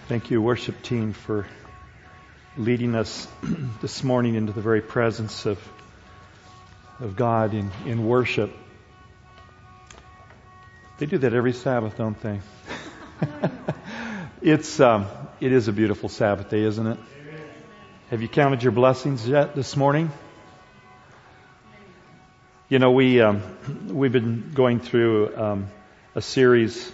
Thank you, worship team, for leading us this morning into the very presence of God in worship. They do that every Sabbath, don't they? It is a beautiful Sabbath day, isn't it? Have you counted your blessings yet this morning? You know, we've been going through a series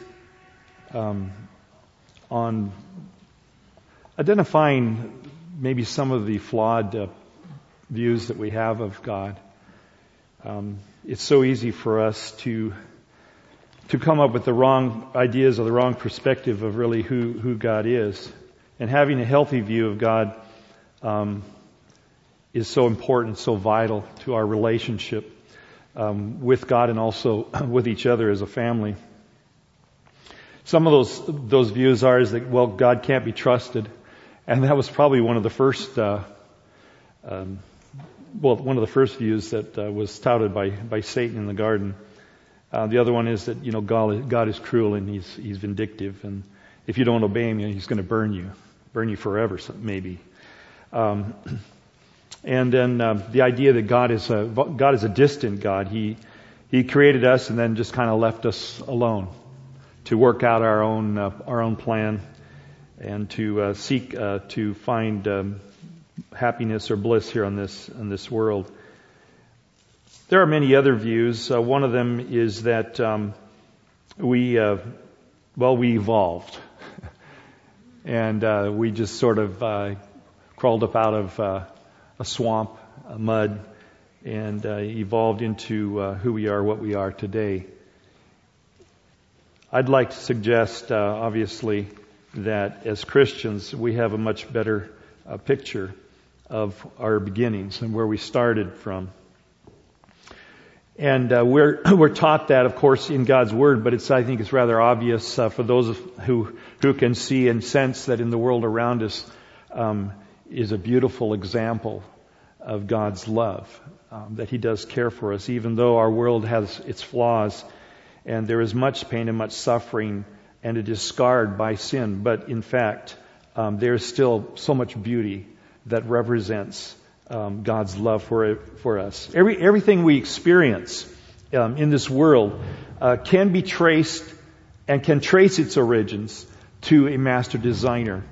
on identifying maybe some of the flawed views that we have of God. It's so easy for us to come up with the wrong ideas or the wrong perspective of really who God is. And having a healthy view of God is so important, so vital to our relationship with God and also with each other as a family. Some of those views are is that, well, God can't be trusted. And that was probably one of the first views that was touted by Satan in the garden. The other one is that, you know, God is cruel and he's vindictive, and if you don't obey him, he's going to burn you forever, maybe. And then the idea that God is a distant God. He created us and then just kind of left us alone to work out our own plan and to seek to find happiness or bliss here on this world. There are many other views. One of them is that we evolved, and we just sort of crawled up out of a swamp, a mud, and evolved into who we are, what we are today. I'd like to suggest, obviously, that as Christians we have a much better picture of our beginnings and where we started from. And we're taught that, of course, in God's Word, but I think it's rather obvious for those who can see and sense that in the world around us is a beautiful example of God's love, that He does care for us, even though our world has its flaws and there is much pain and much suffering and it is scarred by sin. But in fact, there is still so much beauty that represents God's love for us. Everything we experience in this world can be traced and can trace its origins to a master designer.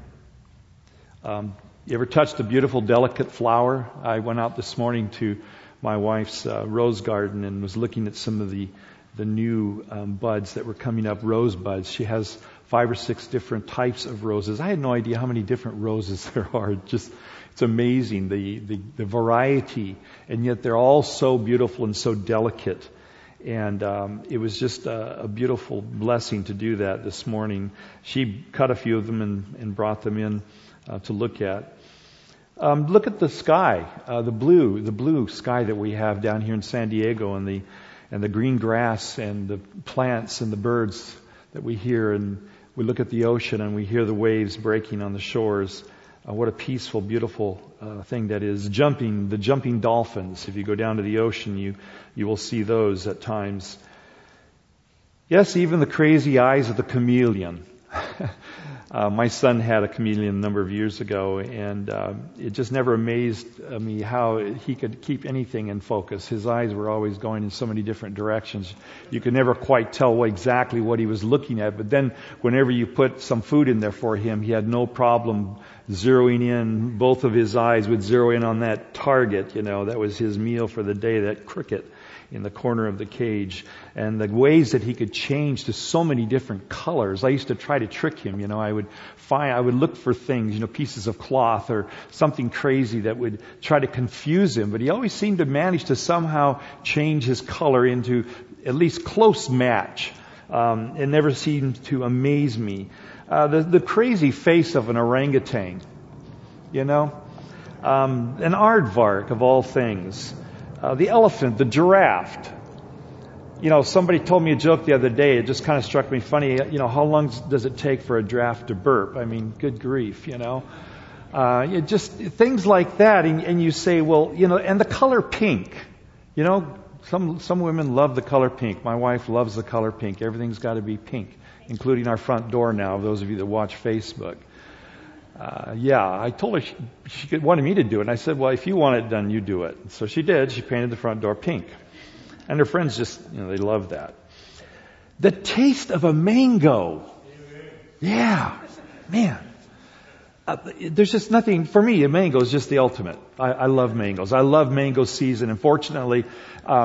You ever touched a beautiful, delicate flower? I went out this morning to my wife's rose garden and was looking at some of the new buds that were coming up, rose buds. She has 5 or 6 different types of roses. I had no idea how many different roses there are. It's amazing, the variety, and yet they're all so beautiful and so delicate. And it was just a beautiful blessing to do that this morning. She cut a few of them and brought them in to look at. Look at the sky, the blue sky that we have down here in San Diego, and the green grass and the plants and the birds that we hear, and we look at the ocean and we hear the waves breaking on the shores. What a peaceful, beautiful thing that is. The jumping dolphins. If you go down to the ocean, you will see those at times. Yes, even the crazy eyes of the chameleon. My son had a chameleon a number of years ago, and it just never amazed me how he could keep anything in focus. His eyes were always going in so many different directions. You could never quite tell exactly what he was looking at, but then whenever you put some food in there for him, he had no problem zeroing in. Both of his eyes would zero in on that target. That was his meal for the day, that cricket in the corner of the cage, and the ways that he could change to so many different colors. I used to try to trick him. I would look for things, pieces of cloth or something crazy that would try to confuse him, but he always seemed to manage to somehow change his color into at least close match. It never seemed to amaze me. The crazy face of an orangutan, an aardvark of all things. The elephant, the giraffe. Somebody told me a joke the other day. It just kind of struck me funny. How long does it take for a giraffe to burp? I mean, good grief, just things like that. And you say, well, and the color pink. Some women love the color pink. My wife loves the color pink. Everything's got to be pink, including our front door now, those of you that watch Facebook. I told her she wanted me to do it. And I said, well, if you want it done, you do it. So she did. She painted the front door pink. And her friends just, they love that. The taste of a mango. Yeah, man. There's just nothing, for me, a mango is just the ultimate. I love mangoes. I love mango season. And fortunately, I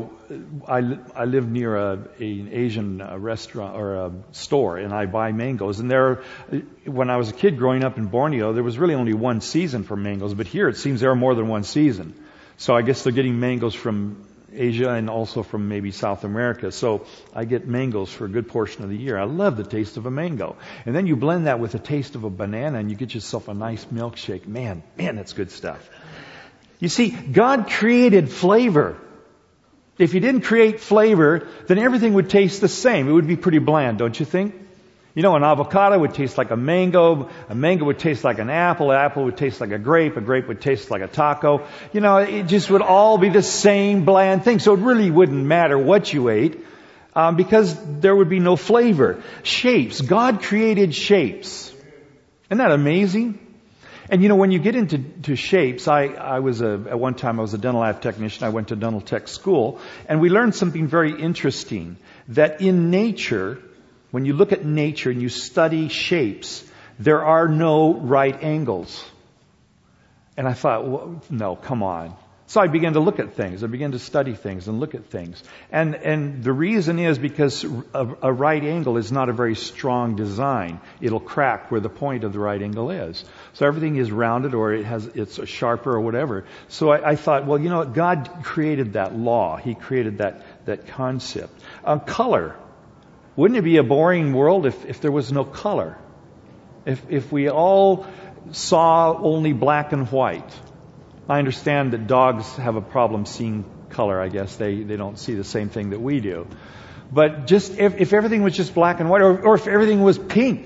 live near an Asian restaurant or a store, and I buy mangoes. And when I was a kid growing up in Borneo, there was really only one season for mangoes. But here it seems there are more than one season. So I guess they're getting mangoes from Asia and also from maybe South America. So I get mangoes for a good portion of the year. I love the taste of a mango. And then you blend that with the taste of a banana and you get yourself a nice milkshake. Man, that's good stuff. You see, God created flavor. If He didn't create flavor, then everything would taste the same. It would be pretty bland, don't you think? An avocado would taste like a mango would taste like an apple would taste like a grape would taste like a taco. It just would all be the same bland thing. So it really wouldn't matter what you ate, because there would be no flavor. Shapes. God created shapes. Isn't that amazing? And when you get into shapes, at one time I was a dental lab technician. I went to dental tech school, and we learned something very interesting, that in nature, when you look at nature and you study shapes, there are no right angles. And I thought, well, no, come on. So I began to look at things. I began to study things and look at things. And the reason is because a right angle is not a very strong design. It'll crack where the point of the right angle is. So everything is rounded, or it's sharper or whatever. So I thought, well, God created that law. He created that concept. Color. Wouldn't it be a boring world if there was no color? If we all saw only black and white? I understand that dogs have a problem seeing color, I guess. They don't see the same thing that we do. But just if everything was just black and white, or if everything was pink,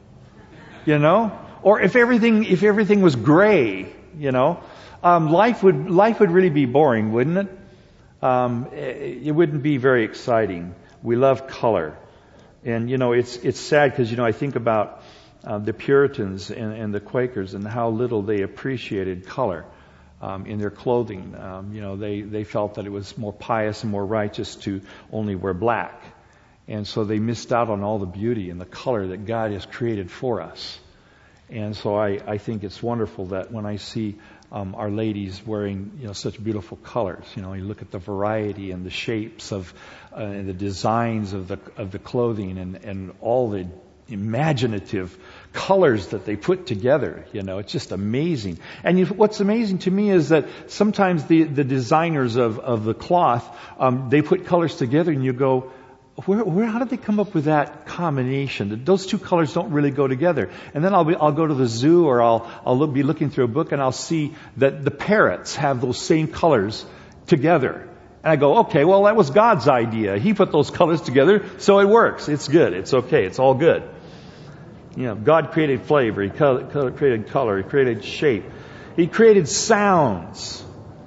or if everything was gray, life would really be boring, wouldn't it? It wouldn't be very exciting. We love color. And, it's sad because, I think about the Puritans and the Quakers and how little they appreciated color in their clothing. They felt that it was more pious and more righteous to only wear black. And so they missed out on all the beauty and the color that God has created for us. And so I think it's wonderful that when I see our ladies wearing, such beautiful colors. You look at the variety and the shapes of and the designs of the clothing and all the imaginative colors that they put together. It's just amazing. And what's amazing to me is that sometimes the designers of the cloth, they put colors together and you go, how did they come up with that combination? Those two colors don't really go together. And then I'll go to the zoo, or I'll be looking through a book and I'll see that the parrots have those same colors together. And I go, okay, well, that was God's idea. He put those colors together, so it works. It's good. It's okay. It's all good. God created flavor. He created color. He created shape. He created sounds.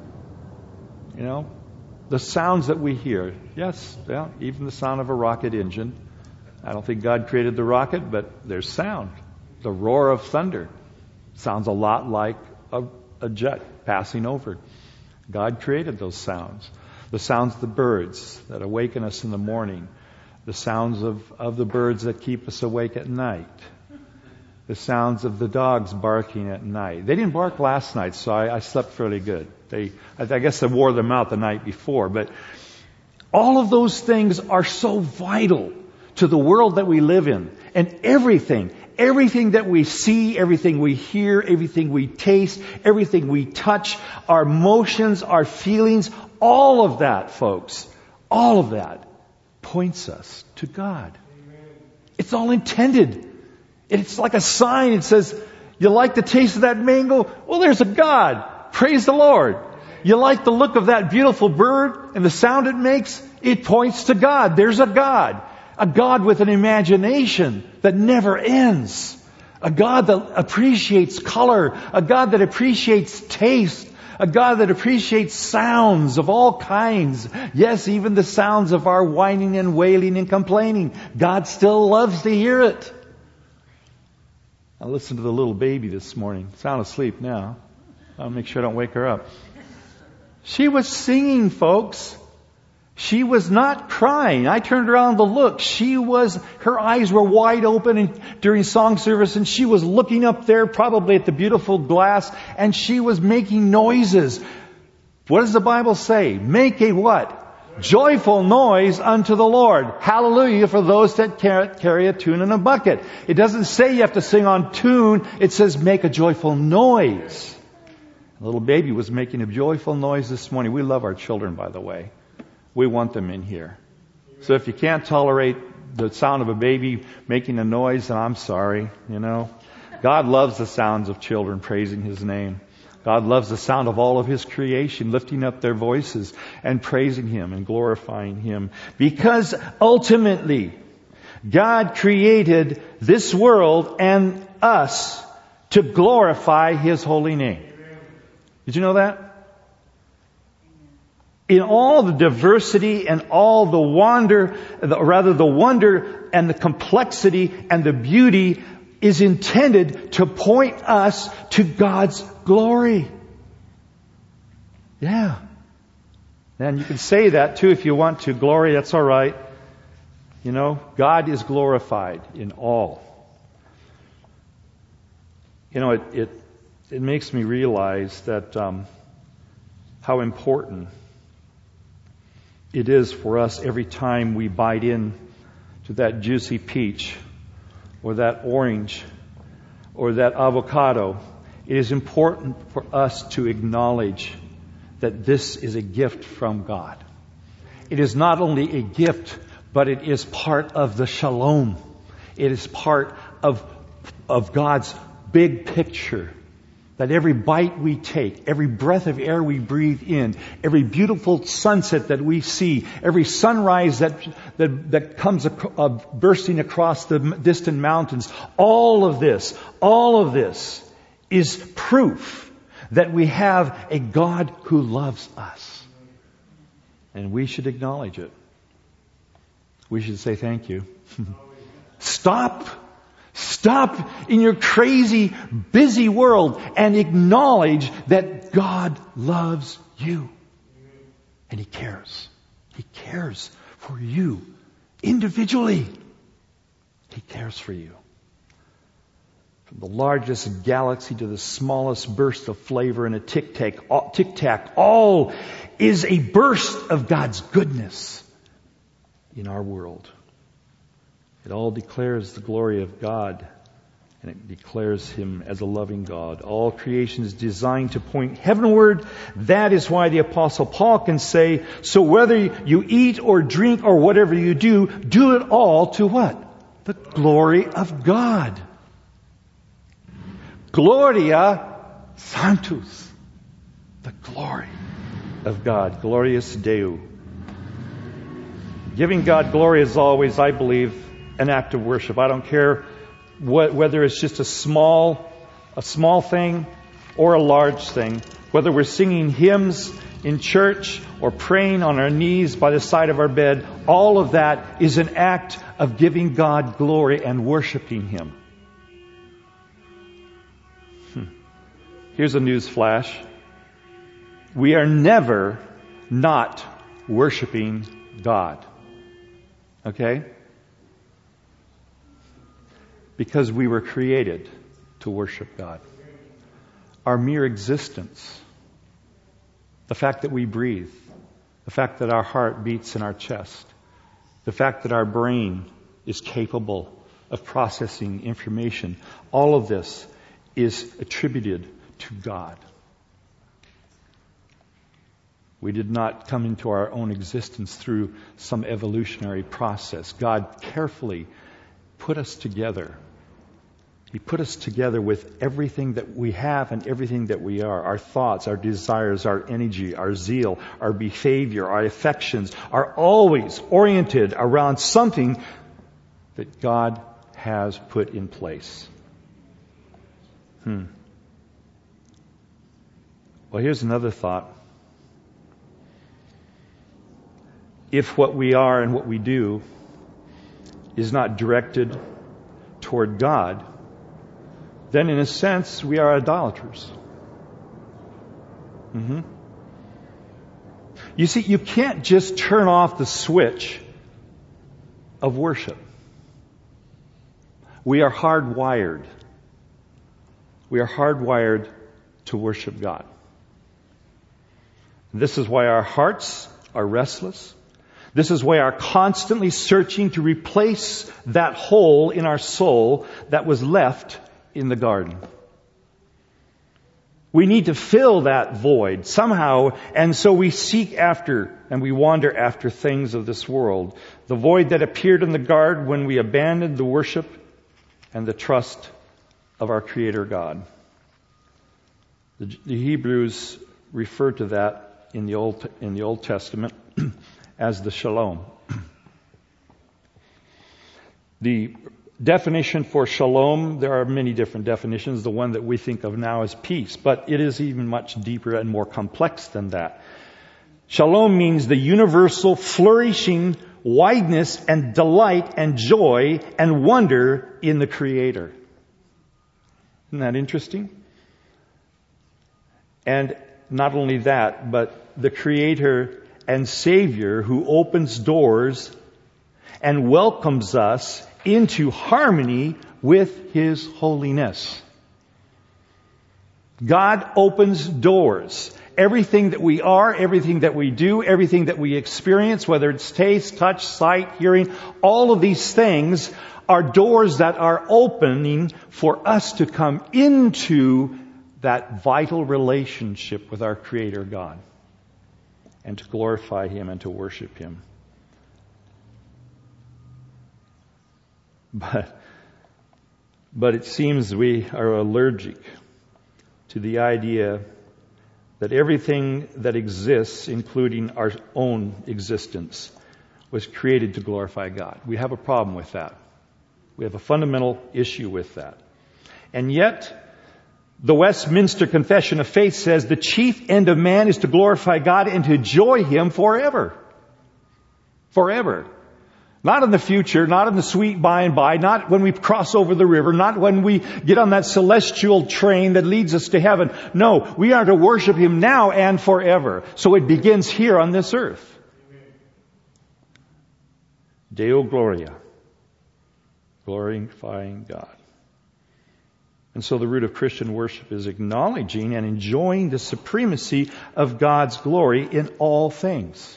The sounds that we hear. Yes, even the sound of a rocket engine. I don't think God created the rocket, but there's sound. The roar of thunder sounds a lot like a jet passing over. God created those sounds. The sounds of the birds that awaken us in the morning. The sounds of the birds that keep us awake at night. The sounds of the dogs barking at night. They didn't bark last night, so I slept fairly good. I guess I wore them out the night before. But all of those things are so vital to the world that we live in. And everything that we see, everything we hear, everything we taste, everything we touch, our emotions, our feelings, all of that, folks, all of that points us to God. It's all intended. It's like a sign. It says, you like the taste of that mango? Well, there's a God. Praise the Lord. You like the look of that beautiful bird and the sound it makes? It points to God. There's a God. A God with an imagination that never ends. A God that appreciates color. A God that appreciates taste. A God that appreciates sounds of all kinds. Yes, even the sounds of our whining and wailing and complaining. God still loves to hear it. I listened to the little baby this morning. Sound asleep now. I'll make sure I don't wake her up. She was singing, folks. She was not crying. I turned around to look. Her eyes were wide open during song service, and she was looking up there, probably at the beautiful glass, and she was making noises. What does the Bible say? Make a what? Joyful noise unto the Lord. Hallelujah for those that carry a tune in a bucket. It doesn't say you have to sing on tune. It says make a joyful noise. A little baby was making a joyful noise this morning. We love our children, by the way. We want them in here. So if you can't tolerate the sound of a baby making a noise, then I'm sorry, God loves the sounds of children praising His name. God loves the sound of all of His creation lifting up their voices and praising Him and glorifying Him. Because ultimately, God created this world and us to glorify His holy name. Did you know that? In all the diversity and all the wonder and the complexity and the beauty is intended to point us to God's glory. Yeah. And you can say that too if you want to. Glory, that's all right. God is glorified in all. It makes me realize that how important it is for us every time we bite in to that juicy peach or that orange or that avocado. It is important for us to acknowledge that this is a gift from God. It is not only a gift, but it is part of the shalom. It is part of God's big picture. That every bite we take, every breath of air we breathe in, every beautiful sunset that we see, every sunrise that comes bursting across the distant mountains, all of this is proof that we have a God who loves us. And we should acknowledge it. We should say thank you. Stop in your crazy, busy world and acknowledge that God loves you. And He cares. He cares for you individually. He cares for you. From the largest galaxy to the smallest burst of flavor in a tic-tac, all is a burst of God's goodness in our world. It all declares the glory of God, and it declares Him as a loving God. All creation is designed to point heavenward. That is why the Apostle Paul can say, so whether you eat or drink or whatever you do it all to what? The glory of God. Gloria Sanctus. The glory of God. Glorious Deo. Giving God glory is always, I believe, an act of worship. I don't care whether it's just a small thing or a large thing. Whether we're singing hymns in church or praying on our knees by the side of our bed, all of that is an act of giving God glory and worshiping Him. Here's a news flash. We are never not worshiping God. Okay? Because we were created to worship God. Our mere existence, the fact that we breathe, the fact that our heart beats in our chest, the fact that our brain is capable of processing information, all of this is attributed to God. We did not come into our own existence through some evolutionary process. God carefully put us together. He put us together with everything that we have and everything that we are. Our thoughts, our desires, our energy, our zeal, our behavior, our affections are always oriented around something that God has put in place. Well, here's another thought. If what we are and what we do is not directed toward God, then in a sense we are idolaters. You see, you can't just turn off the switch of worship. We are hardwired. We are hardwired to worship God. This is why our hearts are restless. This is why we are constantly searching to replace that hole in our soul that was left in the garden. We need to fill that void somehow, and so we seek after and we wander after things of this world. The void that appeared in the garden when we abandoned the worship and the trust of our Creator God. The Hebrews refer to that in the Old Testament as the shalom. The definition for shalom, there are many different definitions. The one that we think of now is peace, but it is even much deeper and more complex than that. Shalom means the universal flourishing wideness and delight and joy and wonder in the Creator. Isn't that interesting? And not only that, but the Creator and Savior who opens doors and welcomes us into harmony with His holiness. God opens doors. Everything that we are, everything that we do, everything that we experience, whether it's taste, touch, sight, hearing, all of these things are doors that are opening for us to come into that vital relationship with our Creator God and to glorify Him and to worship Him. But it seems we are allergic to the idea that everything that exists, including our own existence, was created to glorify God. We have a problem with that. We have a fundamental issue with that. And yet, the Westminster Confession of Faith says the chief end of man is to glorify God and to enjoy Him forever. Forever. Not in the future, not in the sweet by and by, not when we cross over the river, not when we get on that celestial train that leads us to heaven. No, we are to worship Him now and forever. So it begins here on this earth. Deo Gloria. Glorifying God. And so the root of Christian worship is acknowledging and enjoying the supremacy of God's glory in all things.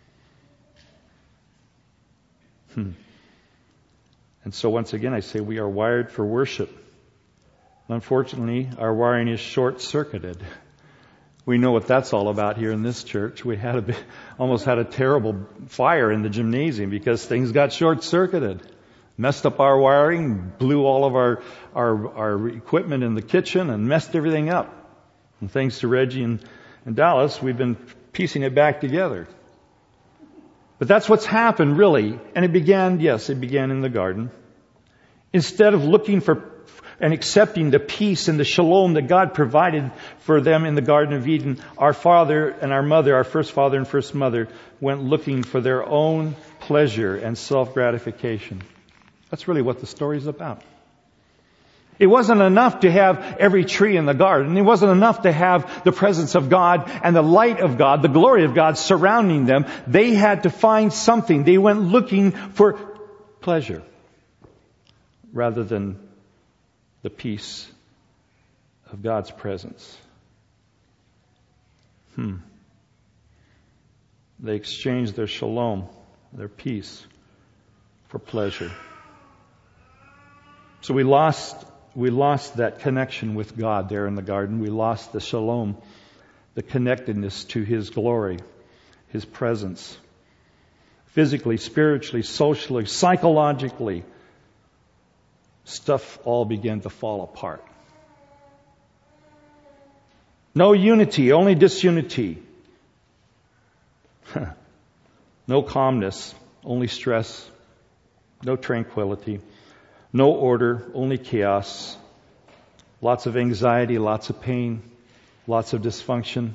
And so once again I say we are wired for worship. Unfortunately, our wiring is short-circuited. We know what that's all about here in this church. We almost had a terrible fire in the gymnasium because things got short-circuited. Messed up our wiring, blew all of our equipment in the kitchen and messed everything up. And thanks to Reggie and Dallas, we've been piecing it back together. But that's what's happened, really. And it began in the garden. Instead of looking for and accepting the peace and the shalom that God provided for them in the Garden of Eden, our father and our mother, our first father and first mother, went looking for their own pleasure and self-gratification. That's really what the story is about. It wasn't enough to have every tree in the garden. It wasn't enough to have the presence of God and the light of God, the glory of God surrounding them. They had to find something. They went looking for pleasure rather than the peace of God's presence. They exchanged their shalom, their peace, for pleasure. So we lost that connection with God there in the garden. We lost the shalom, the connectedness to His glory, His presence. Physically, spiritually, socially, psychologically, stuff all began to fall apart. No unity, only disunity. No calmness, only stress. No tranquility. No order, only chaos. Lots of anxiety, lots of pain, lots of dysfunction,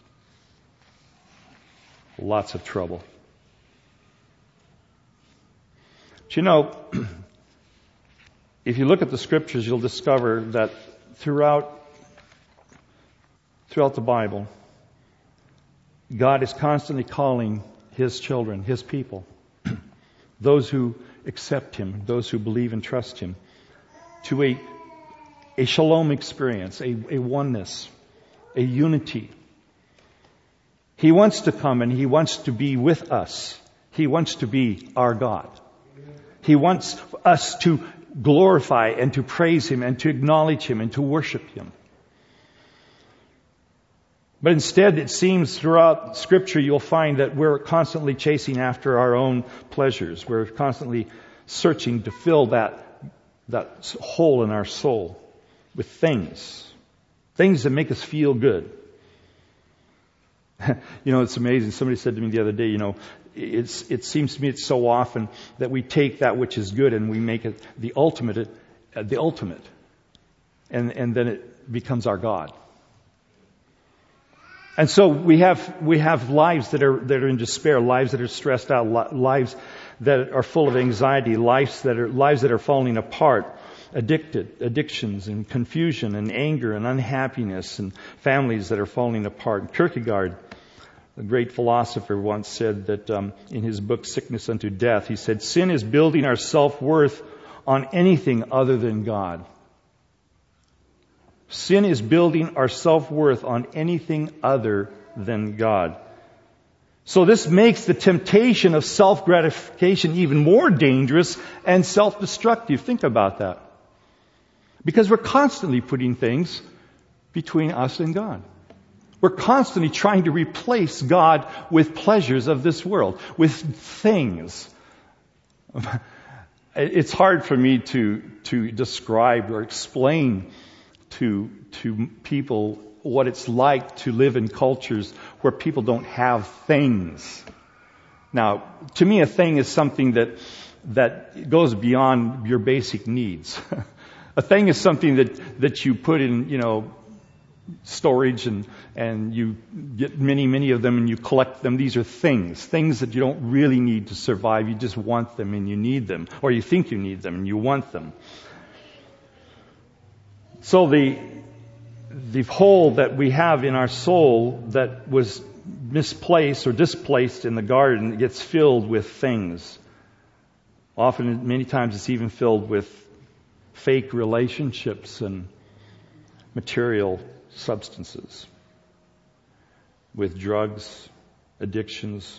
lots of trouble. But If you look at the scriptures, you'll discover that throughout the Bible, God is constantly calling His children, His people, those who accept Him, those who believe and trust Him, to a shalom experience, a oneness, a unity. He wants to come and He wants to be with us. He wants to be our God. He wants us to glorify and to praise Him and to acknowledge Him and to worship Him. But instead, it seems throughout Scripture you'll find that we're constantly chasing after our own pleasures. We're constantly searching to fill that hole in our soul with things that make us feel good. It's amazing. Somebody said to me the other day, it seems to me it's so often that we take that which is good and we make it the ultimate, and then it becomes our God. And so we have lives that are in despair, lives that are stressed out, lives that are full of anxiety, lives that are falling apart, addictions and confusion and anger and unhappiness, and families that are falling apart. Kierkegaard, the great philosopher, once said that in his book Sickness Unto Death, he said, "Sin is building our self-worth on anything other than God." Sin is building our self-worth on anything other than God. So this makes the temptation of self-gratification even more dangerous and self-destructive. Think about that. Because we're constantly putting things between us and God. We're constantly trying to replace God with pleasures of this world, with things. It's hard for me to describe or explain to people what it's like to live in cultures where people don't have things. Now, to me, a thing is something that goes beyond your basic needs. A thing is something that you put in, storage and you get many of them and you collect them. These are things that you don't really need to survive. You just want them and you need them, or you think you need them and you want them. So the hole that we have in our soul that was misplaced or displaced in the garden, it gets filled with things. Often, many times, it's even filled with fake relationships and material substances, with drugs, addictions.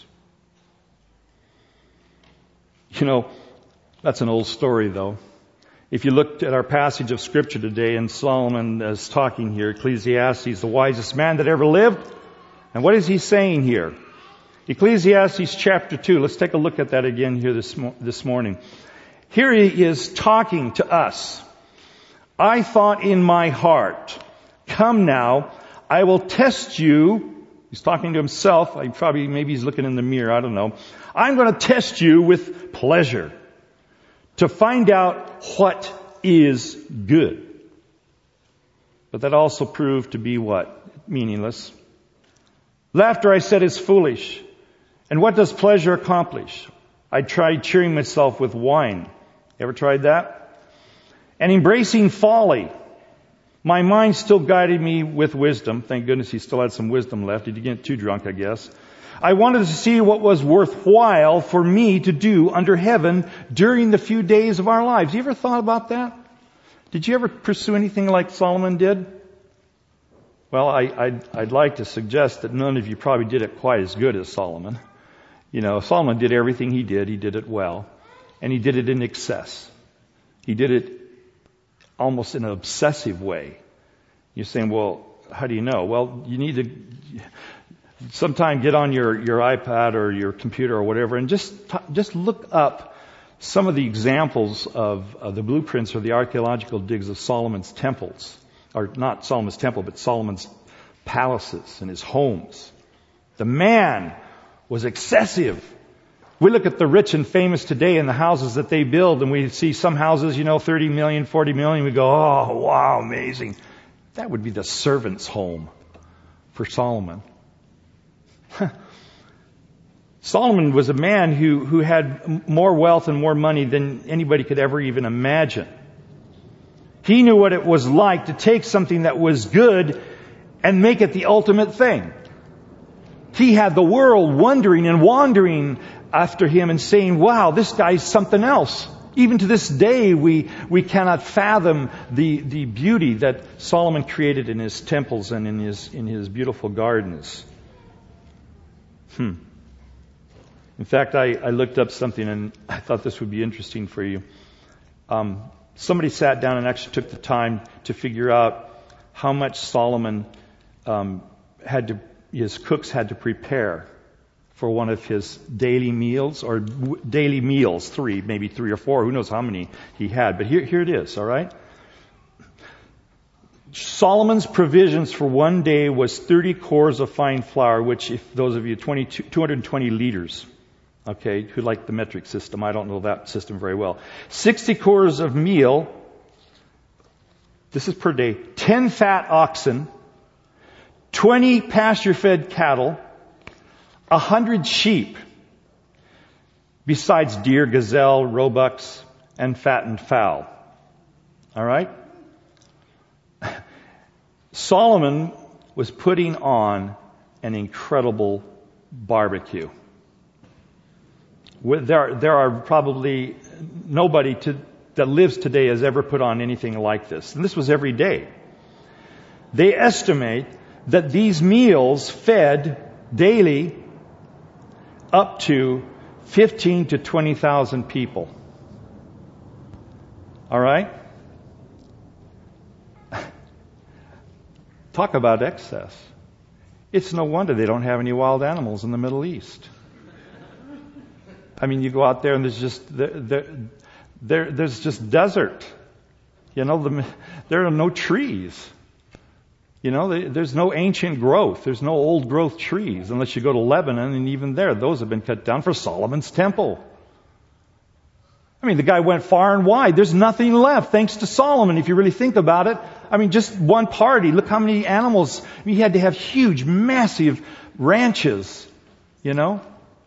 That's an old story, though. If you looked at our passage of Scripture today, and Solomon is talking here, Ecclesiastes, the wisest man that ever lived. And what is he saying here? Ecclesiastes chapter 2. Let's take a look at that again here this morning. Here he is talking to us. "I thought in my heart, come now, I will test you." He's talking to himself. Maybe he's looking in the mirror. I don't know. "I'm going to test you with pleasure, to find out what is good." But that also proved to be what? Meaningless. "Laughter," I said, "is foolish. And what does pleasure accomplish? I tried cheering myself with wine." Ever tried that? "And embracing folly. My mind still guided me with wisdom." Thank goodness he still had some wisdom left. He didn't get too drunk, I guess. "I wanted to see what was worthwhile for me to do under heaven during the few days of our lives." You ever thought about that? Did you ever pursue anything like Solomon did? Well, I'd like to suggest that none of you probably did it quite as good as Solomon. Solomon did everything he did it well. And he did it in excess. He did it almost in an obsessive way. You're saying, well, how do you know? Well, you need to sometime get on your iPad or your computer or whatever and just look up some of the examples of the blueprints or the archaeological digs of Solomon's temples. Or not Solomon's temple, but Solomon's palaces and his homes. The man was excessive. We look at the rich and famous today and the houses that they build, and we see some houses, 30 million, 40 million. We go, oh, wow, amazing. That would be the servant's home for Solomon. Solomon was a man who had more wealth and more money than anybody could ever even imagine. He knew what it was like to take something that was good and make it the ultimate thing. He had the world wondering and wandering after him and saying, wow, this guy's something else. Even to this day, we cannot fathom the beauty that Solomon created in his temples and in his beautiful gardens. In fact, I looked up something and I thought this would be interesting for you. Somebody sat down and actually took the time to figure out how much Solomon his cooks had to prepare for one of his daily meals, or daily meals, maybe three or four, who knows how many he had. But here it is, all right? Solomon's provisions for one day was 30 cores of fine flour, which, if those of you, 220 liters, okay, who like the metric system, I don't know that system very well. 60 cores of meal, this is per day, 10 fat oxen, 20 pasture-fed cattle, 100 sheep, besides deer, gazelle, roebucks, and fattened fowl. All right? Solomon was putting on an incredible barbecue. There are probably nobody that lives today has ever put on anything like this. And this was every day. They estimate that these meals fed daily up to 15 to 20,000 people. All right? Talk about excess. It's no wonder they don't have any wild animals in the Middle East. I mean, you go out there and there's just desert. You know, there are no trees. You know, there's no ancient growth. There's no old growth trees unless you go to Lebanon, and even there, those have been cut down for Solomon's temple. I mean, the guy went far and wide. There's nothing left thanks to Solomon, if you really think about it. I mean, just one party. Look how many animals. I mean, he had to have huge, massive ranches, you know.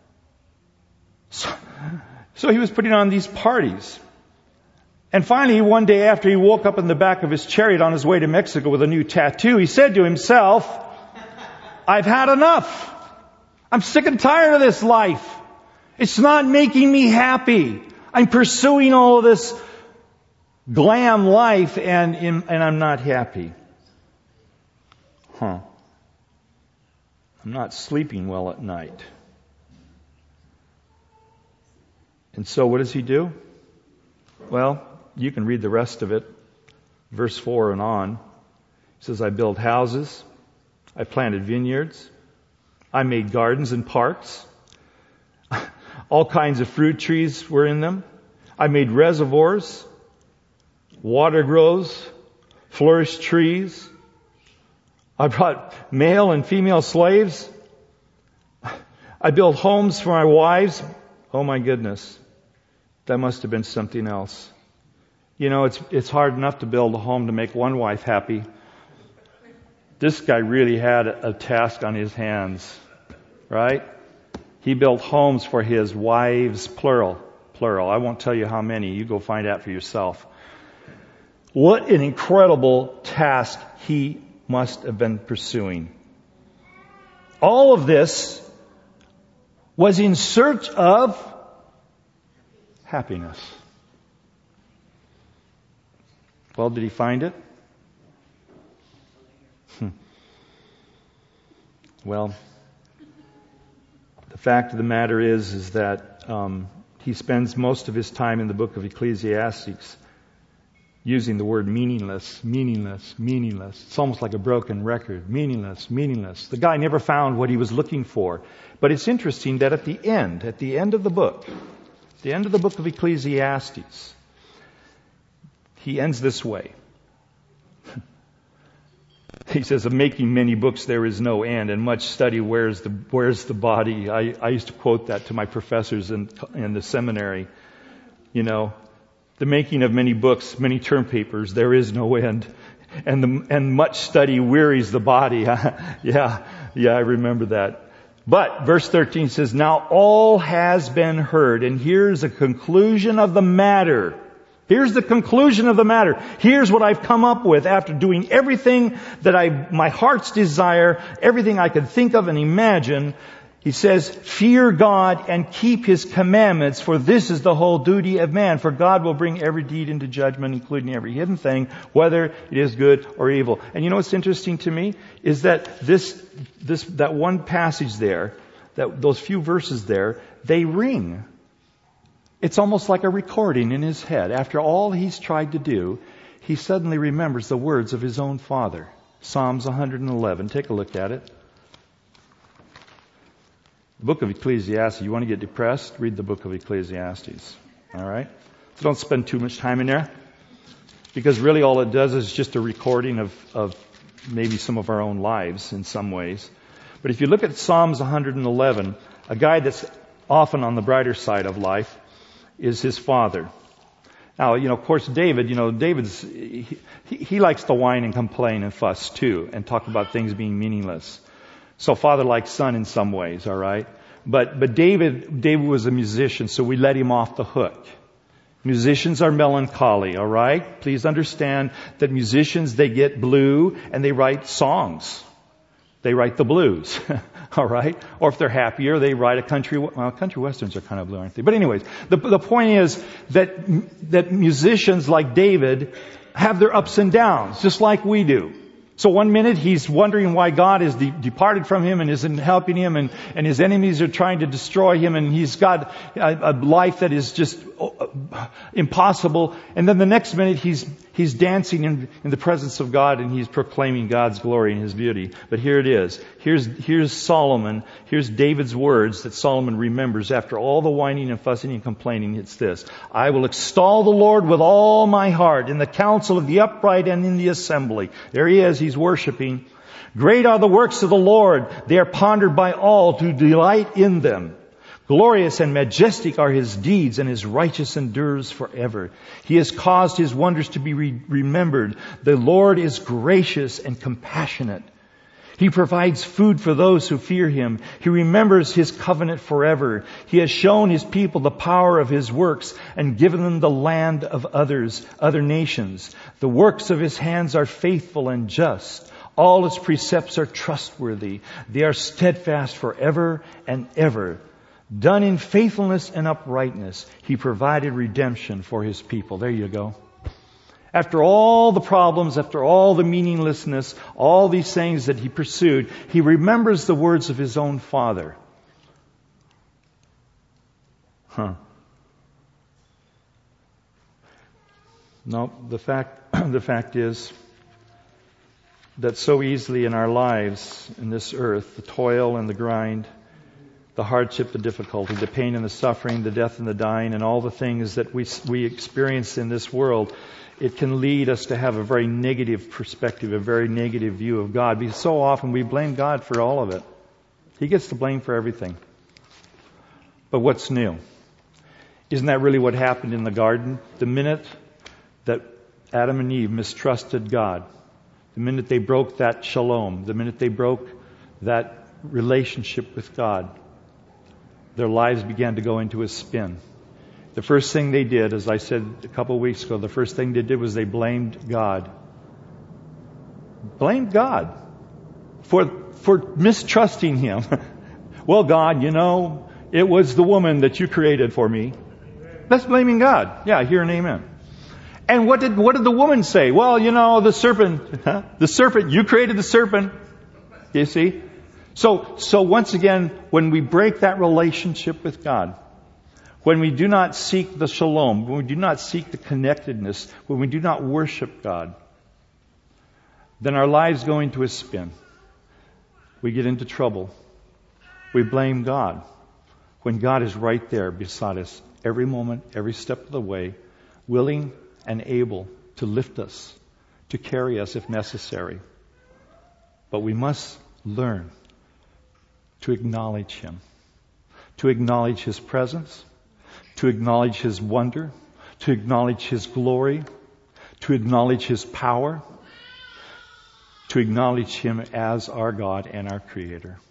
So he was putting on these parties. And finally, one day after he woke up in the back of his chariot on his way to Mexico with a new tattoo, he said to himself, I've had enough. I'm sick and tired of this life. It's not making me happy. I'm pursuing all of this glam life and I'm not happy. I'm not sleeping well at night. And so what does he do? Well, you can read the rest of it, verse 4 and on. He says, I built houses, I planted vineyards, I made gardens and parks. All kinds of fruit trees were in them. I made reservoirs, water grows, flourished trees. I brought male and female slaves. I built homes for my wives. Oh my goodness. That must have been something else. You know, it's hard enough to build a home to make one wife happy. This guy really had a task on his hands, right? He built homes for his wives, plural. I won't tell you how many. You go find out for yourself. What an incredible task he must have been pursuing. All of this was in search of happiness. Well, did he find it? Well, the fact of the matter is that he spends most of his time in the book of Ecclesiastes using the word meaningless. It's almost like a broken record. Meaningless. The guy never found what he was looking for. But it's interesting that at the end of the book of Ecclesiastes, he ends this way. He says, of making many books there is no end, and much study wears the body. I used to quote that to my professors in the seminary. You know, the making of many books, many term papers, there is no end. And much study wearies the body. Yeah, I remember that. But verse 13 says, now all has been heard, and here's a conclusion of the matter. Here's the conclusion of the matter. Here's what I've come up with after doing everything that my heart's desire, everything I could think of and imagine. He says, fear God and keep His commandments, for this is the whole duty of man. For God will bring every deed into judgment, including every hidden thing, whether it is good or evil. And you know what's interesting to me? Is that that one passage there, those few verses there, they ring. It's almost like a recording in his head. After all he's tried to do, he suddenly remembers the words of his own father. Psalms 111. Take a look at it. The book of Ecclesiastes. You want to get depressed? Read the book of Ecclesiastes. All right? So don't spend too much time in there. Because really all it does is just a recording of maybe some of our own lives in some ways. But if you look at Psalms 111, a guy that's often on the brighter side of life is his father. Now, of course, David's, he likes to whine and complain and fuss too, and talk about things being meaningless. So father like son in some ways, all right? But David was a musician, so we let him off the hook. Musicians are melancholy, all right? Please understand that musicians, they get blue and they write songs. They write the blues, all right? Or if they're happier, they write country westerns are kind of blue, aren't they? But anyways, the point is that musicians like David have their ups and downs, just like we do. So one minute he's wondering why God is departed from him and isn't helping him, and his enemies are trying to destroy him, and he's got a life that is just impossible. And then the next minute he's dancing in the presence of God, and he's proclaiming God's glory and His beauty. But here it is. Here's Solomon. Here's David's words that Solomon remembers after all the whining and fussing and complaining. It's this: I will extol the Lord with all my heart in the council of the upright and in the assembly. There he is. He's worshiping. Great are the works of the Lord. They are pondered by all to delight in them. Glorious and majestic are His deeds, and His righteousness endures forever. He has caused His wonders to be remembered. The Lord is gracious and compassionate. He provides food for those who fear Him. He remembers His covenant forever. He has shown His people the power of His works and given them the land of other nations. The works of His hands are faithful and just. All His precepts are trustworthy. They are steadfast forever and ever. Done in faithfulness and uprightness, He provided redemption for His people. There you go. After all the problems, after all the meaninglessness, all these things that he pursued, he remembers the words of his own father. No, the fact is that so easily in our lives, in this earth, the toil and the grind, the hardship, the difficulty, the pain and the suffering, the death and the dying, and all the things that we experience in this world, it can lead us to have a very negative perspective, a very negative view of God. Because so often we blame God for all of it. He gets the blame for everything. But what's new? Isn't that really what happened in the garden? The minute that Adam and Eve mistrusted God, the minute they broke that shalom, the minute they broke that relationship with God, their lives began to go into a spin. The first thing they did, as I said a couple of weeks ago, the first thing they did was they blamed God. Blamed God for mistrusting Him. Well, God, it was the woman that you created for me. That's blaming God. Yeah, hear an amen. And what did the woman say? Well, the serpent, you created the serpent. You see? So once again, when we break that relationship with God, when we do not seek the shalom, when we do not seek the connectedness, when we do not worship God, then our lives go into a spin. We get into trouble. We blame God when God is right there beside us every moment, every step of the way, willing and able to lift us, to carry us if necessary. But we must learn to acknowledge Him, to acknowledge His presence, to acknowledge His wonder, to acknowledge His glory, to acknowledge His power, to acknowledge Him as our God and our Creator.